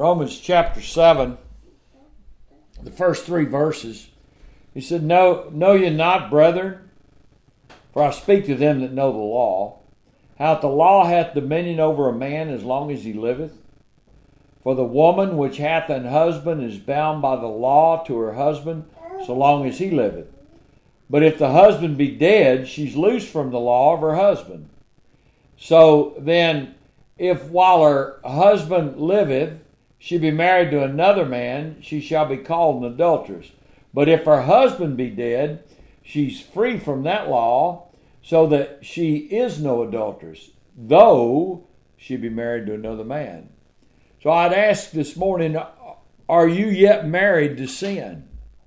Romans chapter 7, the first 3 verses. He said, Know ye not, brethren, for I speak to them that know the law, how that the law hath dominion over a man as long as he liveth. For the woman which hath an husband is bound by the law to her husband so long as he liveth. But if the husband be dead, she's loose from the law of her husband. So then, if while her husband liveth, she be married to another man, she shall be called an adulteress. But if her husband be dead, she's free from that law, so that she is no adulteress, though she be married to another man. So I'd ask this morning, are you yet married to sin?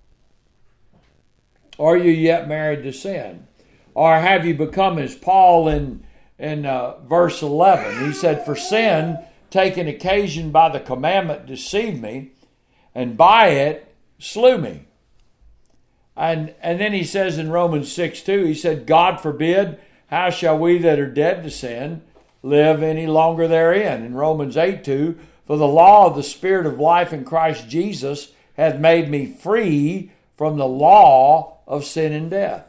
Are you yet married to sin? Or have you become as Paul in verse 11? He said, For sin, taking occasion by the commandment, deceived me, and by it slew me. And then he says in Romans 6:2, he said, God forbid, how shall we that are dead to sin live any longer therein? In Romans 8:2, for the law of the Spirit of life in Christ Jesus hath made me free from the law of sin and death.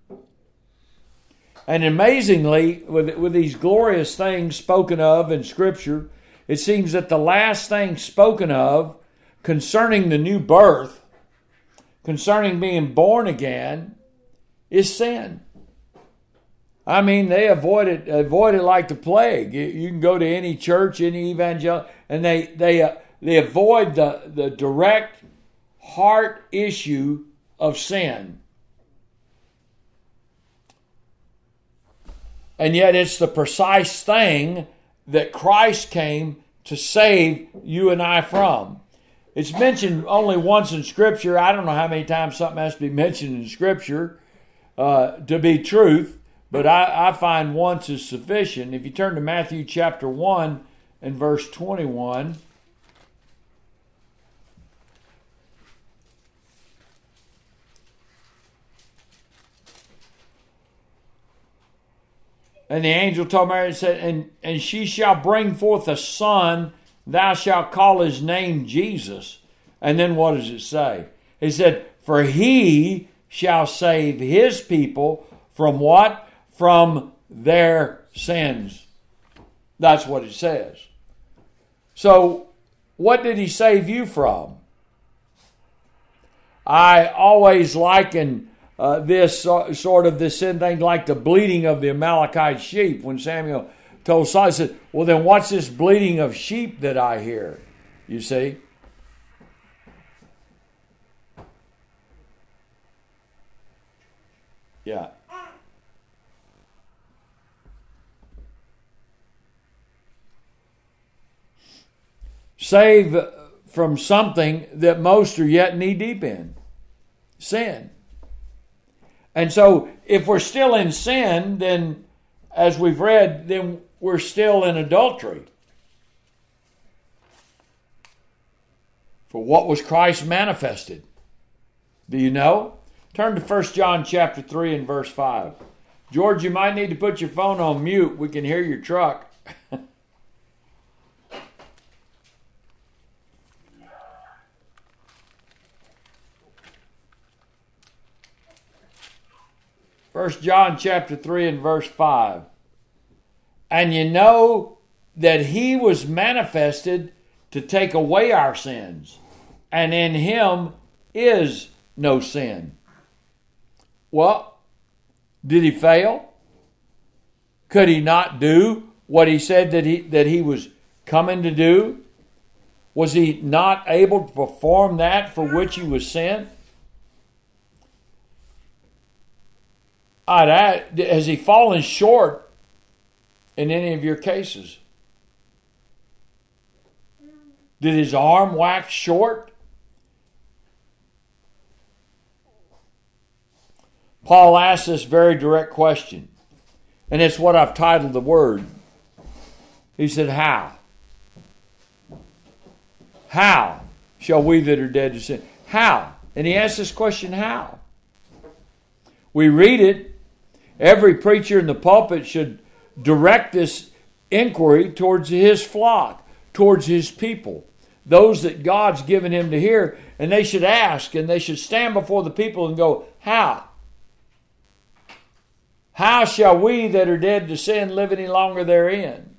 And amazingly, with these glorious things spoken of in Scripture, it seems that the last thing spoken of concerning the new birth, concerning being born again, is sin. I mean, they avoid it like the plague. You can go to any church, any evangelical, and they avoid the direct heart issue of sin. And yet it's the precise thing that Christ came to save you and I from. It's mentioned only once in Scripture. I don't know how many times something has to be mentioned in Scripture to be truth, but I find once is sufficient. If you turn to Matthew chapter 1 and verse 21, and the angel told Mary, and said, and she shall bring forth a son, thou shalt call his name Jesus. And then what does it say? It said, for he shall save his people from what? From their sins. That's what it says. So, what did he save you from? I always liken this sin thing like the bleating of the Amalekite sheep. When Samuel told Saul, he said, well, then what's this bleating of sheep that I hear? You see? Yeah. Save from something that most are yet knee deep in. Sin. And so if we're still in sin, then as we've read, then we're still in adultery. For what was Christ manifested? Do you know? Turn to 1 John chapter 3 and verse 5. George, you might need to put your phone on mute. We can hear your truck. 1 John chapter 3 and verse 5. And you know that he was manifested to take away our sins, and in him is no sin. Well, did he fail? Could he not do what he said that he was coming to do? Was he not able to perform that for which he was sent? Has he fallen short in any of your cases? Did his arm wax short? Paul asks this very direct question, and it's what I've titled the word. He said, how? How shall we that are dead to sin? How? And he asked this question, how? We read it. Every preacher in the pulpit should direct this inquiry towards his flock, towards his people. those that God's given him to hear, and they should ask, and they should stand before the people and go, how? How shall we that are dead to sin live any longer therein?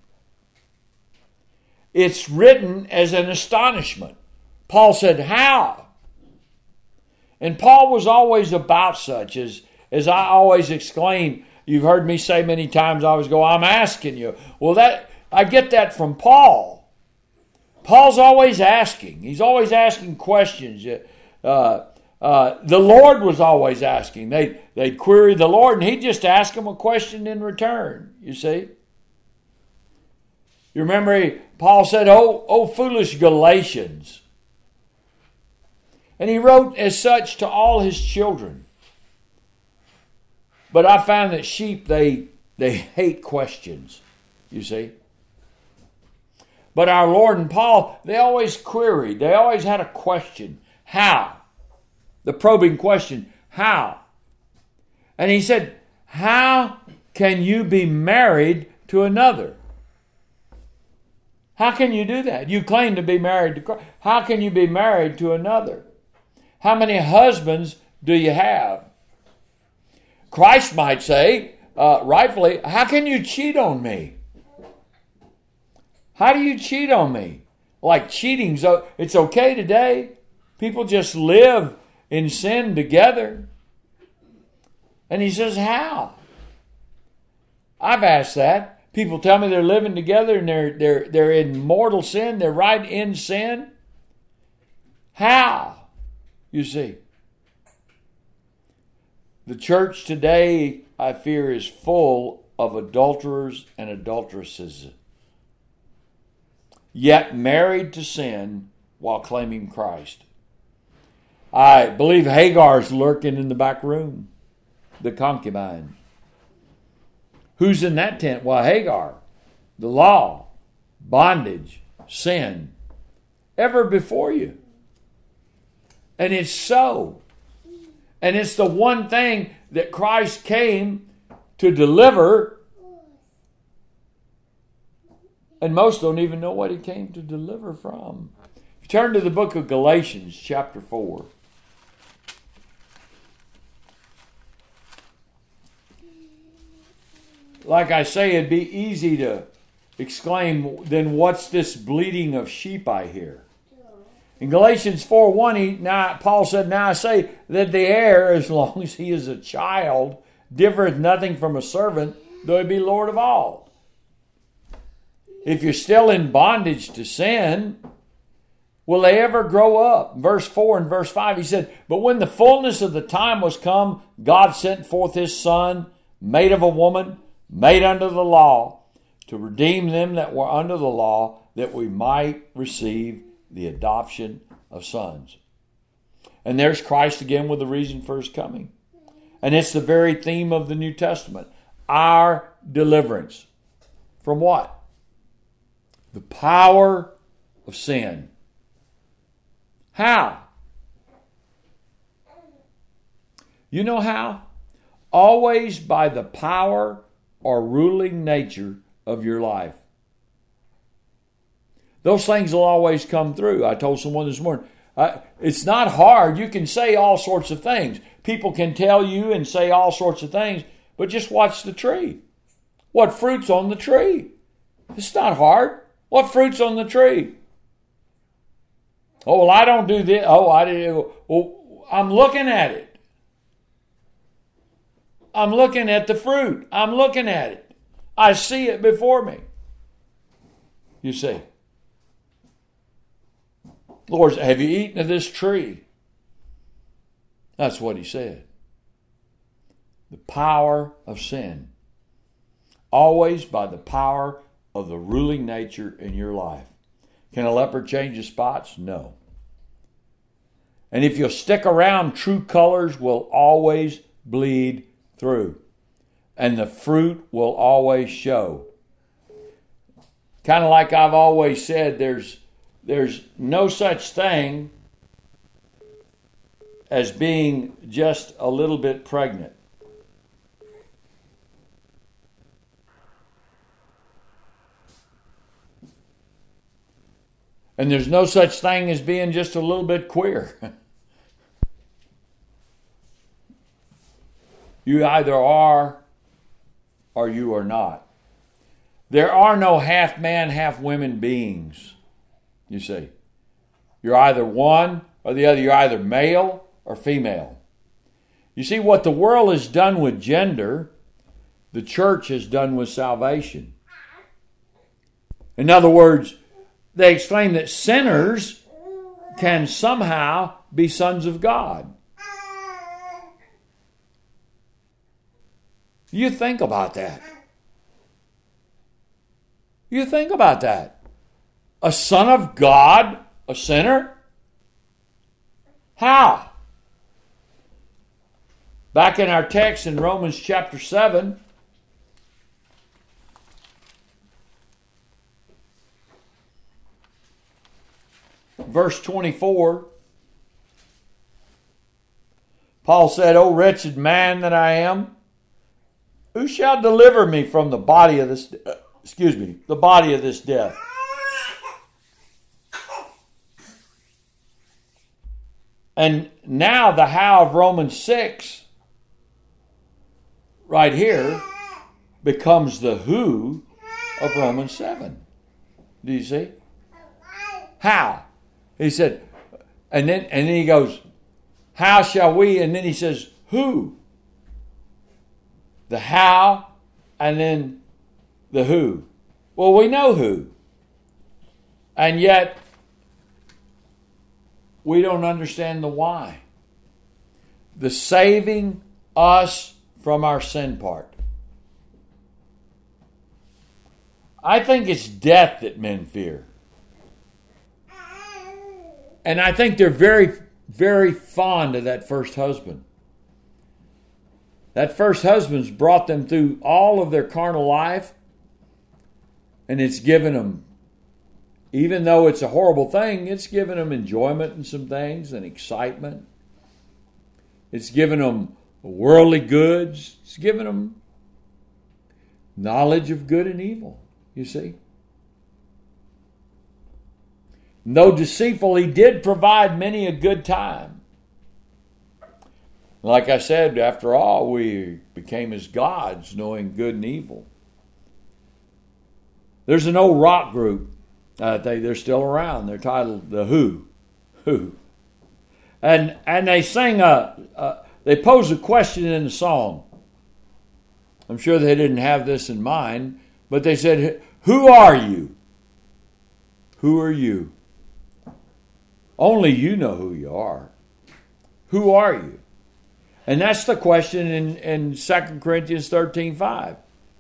It's written as an astonishment. Paul said, how? And Paul was always about such, as I always exclaim. You've heard me say many times, I always go, I'm asking you. Well, I get that from Paul. Paul's always asking. He's always asking questions. The Lord was always asking. They'd query the Lord, and he'd just ask them a question in return, you see. You remember Paul said, oh, foolish Galatians. And he wrote as such to all his children. But I found that sheep, they hate questions, you see. But our Lord and Paul, they always queried. They always had a question. How? The probing question, how? And he said, how can you be married to another? How can you do that? You claim to be married to Christ. How can you be married to another? How many husbands do you have? Christ might say, rightfully, how can you cheat on me? How do you cheat on me? Like cheating, it's okay today. People just live in sin together. And he says, how? I've asked that. People tell me they're living together and they're in mortal sin. They're right in sin. How? You see. The church today, I fear, is full of adulterers and adulteresses, yet married to sin while claiming Christ. I believe Hagar's lurking in the back room, the concubine. Who's in that tent? Well, Hagar, the law, bondage, sin, ever before you. And it's so. And it's the one thing that Christ came to deliver. And most don't even know what he came to deliver from. If you turn to the book of Galatians, chapter 4. Like I say, it'd be easy to exclaim, then what's this bleating of sheep I hear? In Galatians 4:1, Paul said, now I say that the heir, as long as he is a child, differeth nothing from a servant, though he be Lord of all. If you're still in bondage to sin, will they ever grow up? Verse 4 and verse 5, he said, but when the fullness of the time was come, God sent forth his Son, made of a woman, made under the law, to redeem them that were under the law, that we might receive the adoption of sons. And there's Christ again with the reason for his coming. And it's the very theme of the New Testament. Our deliverance. From what? The power of sin. How? You know how? Always by the power or ruling nature of your life. Those things will always come through. I told someone this morning, it's not hard. You can say all sorts of things. People can tell you and say all sorts of things, but just watch the tree. What fruit's on the tree? It's not hard. What fruit's on the tree? Oh, well, I don't do this. Oh, I do. Well, I'm looking at it. I'm looking at the fruit. I'm looking at it. I see it before me. You see. Lord, have you eaten of this tree? That's what he said. The power of sin. Always by the power of the ruling nature in your life. Can a leopard change his spots? No. And if you'll stick around, true colors will always bleed through. And the fruit will always show. Kind of like I've always said, there's no such thing as being just a little bit pregnant. And there's no such thing as being just a little bit queer. You either are or you are not. There are no half man, half women beings, you see. You're either one or the other. You're either male or female. You see, what the world has done with gender, the church has done with salvation. In other words, they exclaim that sinners can somehow be sons of God. You think about that. You think about that. A son of God, a sinner? How? Back in our text in Romans chapter 7, verse 24, Paul said, "O wretched man that I am, who shall deliver me from the body of this death?" And now the how of Romans 6 right here becomes the who of Romans 7. Do you see? How? He said, and then he goes, how shall we? And then he says, who? The how and then the who. Well, we know who. And yet, we don't understand the why. The saving us from our sin part. I think it's death that men fear. And I think they're very, very fond of that first husband. That first husband's brought them through all of their carnal life, and it's given them, even though it's a horrible thing, it's given them enjoyment in some things and excitement. It's given them worldly goods. It's given them knowledge of good and evil, you see. Though deceitful, he did provide many a good time. Like I said, after all, we became as gods, knowing good and evil. There's an old rock group. They're still around. They're titled The Who. Who. And they sing, they pose a question in the song. I'm sure they didn't have this in mind, but they said, who are you? Who are you? Only you know who you are. Who are you? And that's the question in 2 Corinthians 13:5.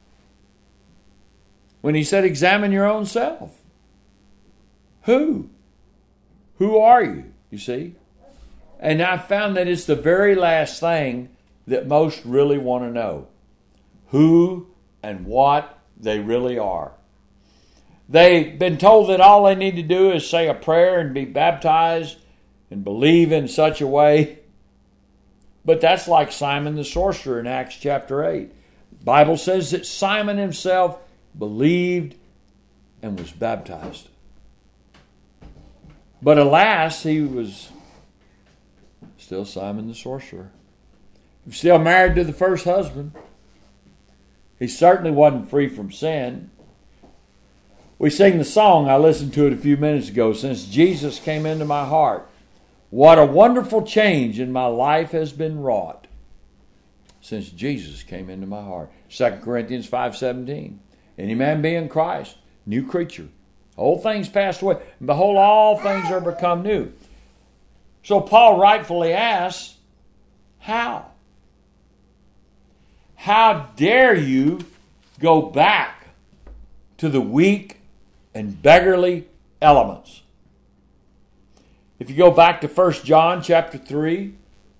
When he said, examine your own self. Who? Who are you? You see? And I found that it's the very last thing that most really want to know. Who and what they really are. They've been told that all they need to do is say a prayer and be baptized and believe in such a way. But that's like Simon the sorcerer in Acts chapter 8. The Bible says that Simon himself believed and was baptized. But alas, he was still Simon the sorcerer. He was still married to the first husband. He certainly wasn't free from sin. We sing the song, I listened to it a few minutes ago, since Jesus came into my heart. What a wonderful change in my life has been wrought since Jesus came into my heart. 2 Corinthians 5:17. Any man be in Christ, new creature. Old things passed away. And behold, all things are become new. So Paul rightfully asks, how? How dare you go back to the weak and beggarly elements? If you go back to 1 John chapter 3,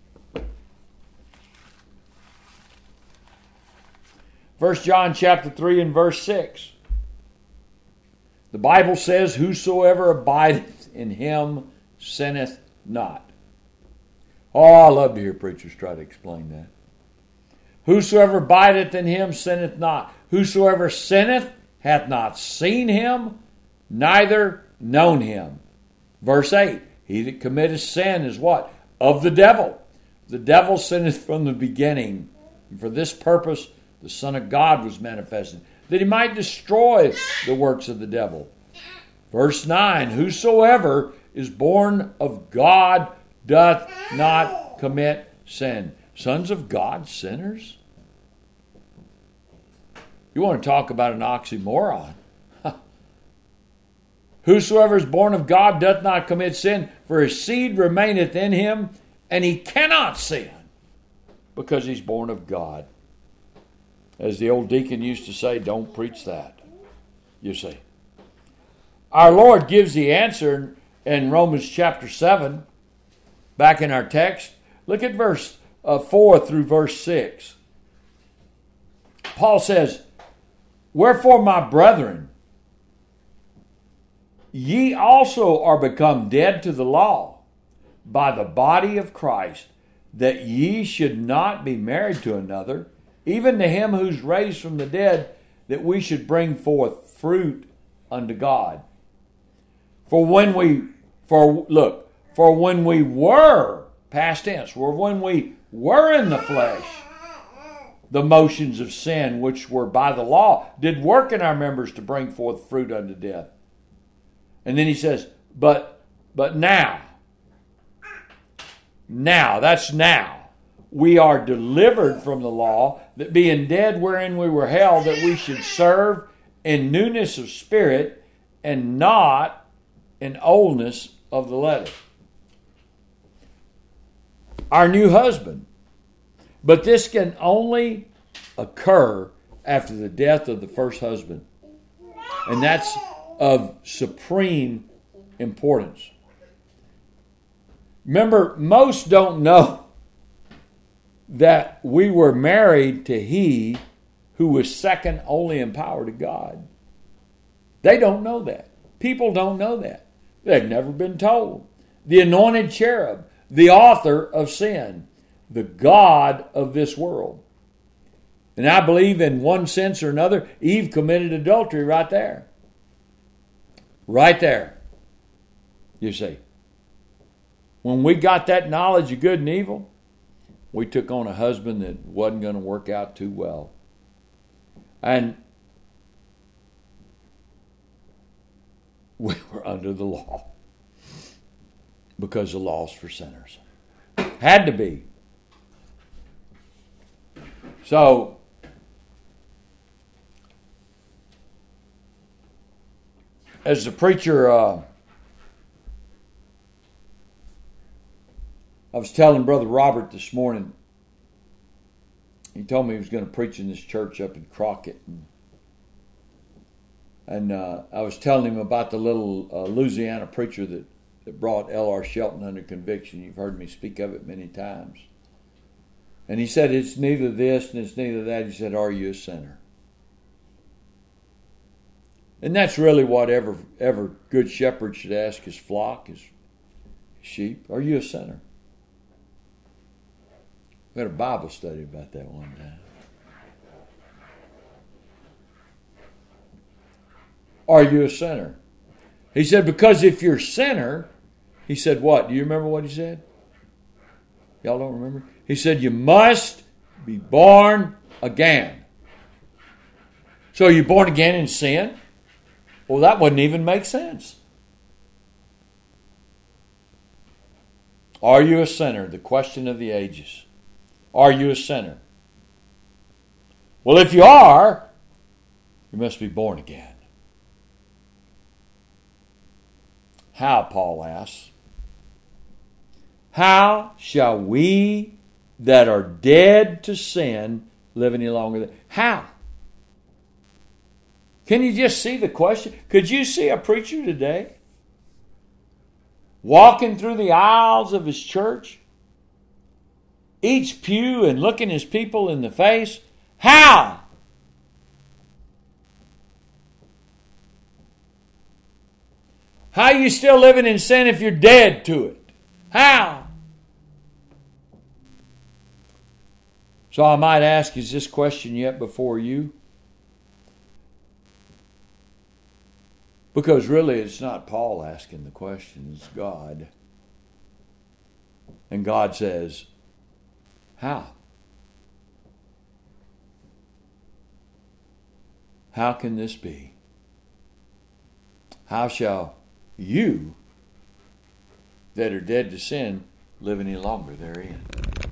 First John chapter 3 and verse 6. The Bible says, whosoever abideth in him sinneth not. Oh, I love to hear preachers try to explain that. Whosoever abideth in him sinneth not. Whosoever sinneth hath not seen him, neither known him. Verse 8, he that committeth sin is what? Of the devil. The devil sinneth from the beginning. And for this purpose the Son of God was manifested, that he might destroy the works of the devil. Verse 9, whosoever is born of God doth not commit sin. Sons of God, sinners? You want to talk about an oxymoron. Whosoever is born of God doth not commit sin, for his seed remaineth in him, and he cannot sin, because he's born of God. As the old deacon used to say, don't preach that, you see. Our Lord gives the answer in Romans chapter 7, back in our text. Look at verse 4 through verse 6. Paul says, wherefore, my brethren, ye also are become dead to the law by the body of Christ, that ye should not be married to another, even to him who's raised from the dead, that we should bring forth fruit unto God. For when we were, past tense, when we were in the flesh, the motions of sin, which were by the law, did work in our members to bring forth fruit unto death. And then he says, but now, that's now, we are delivered from the law, that being dead wherein we were held, that we should serve in newness of spirit, and not in oldness of the letter. Our new husband. But this can only occur after the death of the first husband. And that's of supreme importance. Remember, most don't know that we were married to he who was second only in power to God. They don't know that. People don't know that. They've never been told. The anointed cherub, the author of sin, the God of this world. And I believe in one sense or another, Eve committed adultery right there. Right there. You see. When we got that knowledge of good and evil, we took on a husband that wasn't going to work out too well. And we were under the law. Because the law's for sinners. Had to be. So, as the preacher, I was telling Brother Robert this morning, he told me he was going to preach in this church up in Crockett. And I was telling him about the little Louisiana preacher that brought L.R. Shelton under conviction. You've heard me speak of it many times. And he said, it's neither this and it's neither that. He said, are you a sinner? And that's really what ever good shepherd should ask his flock, his sheep. Are you a sinner? We had a Bible study about that one time. Are you a sinner? He said, because if you're a sinner, he said what? Do you remember what he said? Y'all don't remember? He said, you must be born again. So are you born again in sin? Well, that wouldn't even make sense. Are you a sinner? The question of the ages. Are you a sinner? Well, if you are, you must be born again. How, Paul asks? How shall we that are dead to sin live any longer? How? Can you just see the question? Could you see a preacher today walking through the aisles of his church, each pew, and looking his people in the face? How? How are you still living in sin if you're dead to it? How? So I might ask, is this question yet before you? Because really it's not Paul asking the question, it's God. And God says, how? How can this be? How shall you that are dead to sin live any longer therein?